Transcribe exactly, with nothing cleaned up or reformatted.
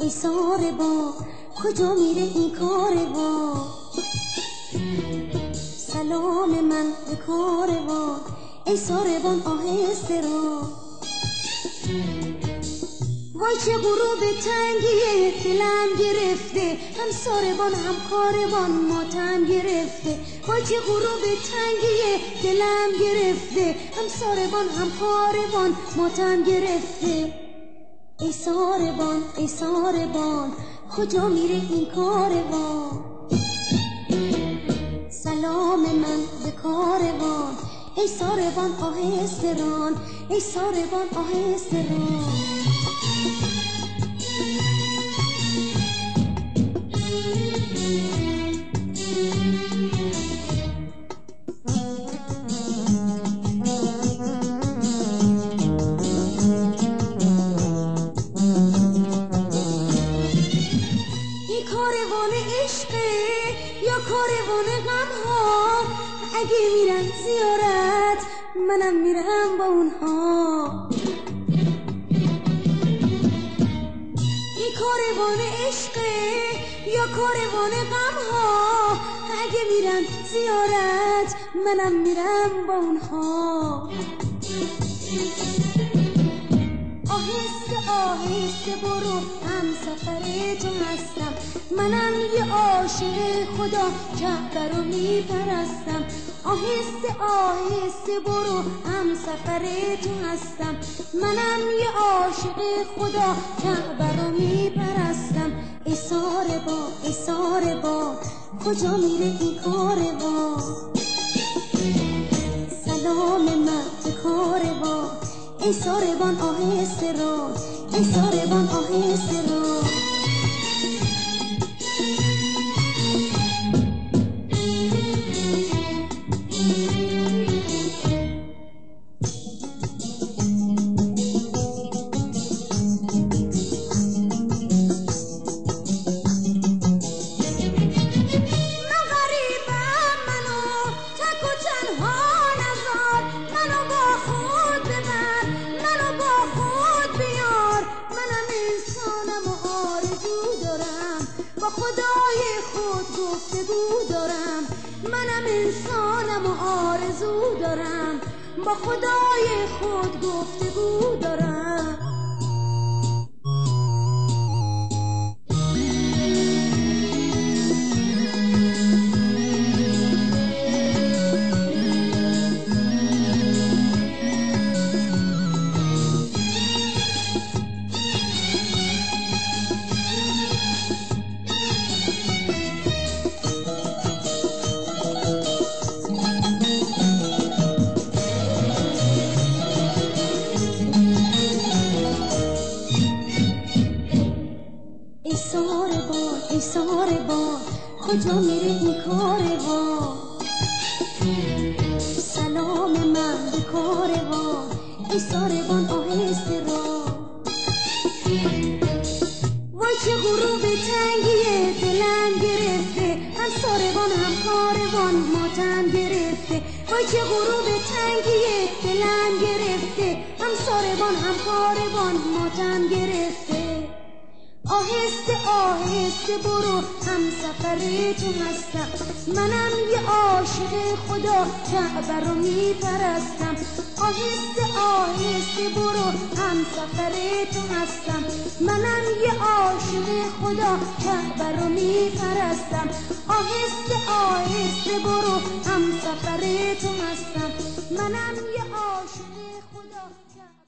ای ساربان کجا میره این کاروان؟ سلام من به کاروان ای ساربان آهسته را. وای چه غروب تنگیه دلم گرفته، هم ساربان هم کاروان ماتم گرفته. وای چه غروب تنگیه دلم گرفته، هم ساربان هم کاروان ماتم گرفته. ای ساربان ای ساربان کجا میره این کاروان؟ سلام من به کاروان ای ساربان آهسته ران، ای ساربان آهسته ران. یا کاروان غم ها، اگه میرن زیارت منم میرم با اونها. این کاروان عشقه یا کاروان غم ها، اگه میرن زیارت منم میرم با اونها. آهسته آهسته برو هم سفر تو هستم، منم یه عاشق خدا کعبه رو میپرستم. آهسته آهسته برو هم سفر تو هستم، منم یه عاشق خدا کعبه رو میپرستم. ای ساربان ای ساربان کجا میره این کاروان؟ سلام من به کاروان ای ساربان آهسته را، ای ساربان آهسته را. با خدای خود گفتگو دارم، منم انسانم و آرزو دارم. با خدای خود گفتگو دارم. ای ساربان ای ساربان کجا میره این کاروان؟ سلام من به کاروان ای ساربان آهسته را. وای چه غروب تنگیه دلم گرفته، هم ساربان هم کاروان ماتم گرفته. وای چه غروب تنگیه دلم گرفته، هم ساربان هم کاروان ماتم گرفته. آهسته آهسته برو هم سفر تو هستم، منم یه عاشق خدا کعبه رو میپرستم. آهسته آهسته برو هم سفر تو هستم، منم یه عاشق خدا کعبه رو میپرستم. آهسته آهسته برو هم سفر تو هستم، منم یه عاشق خدا کعبه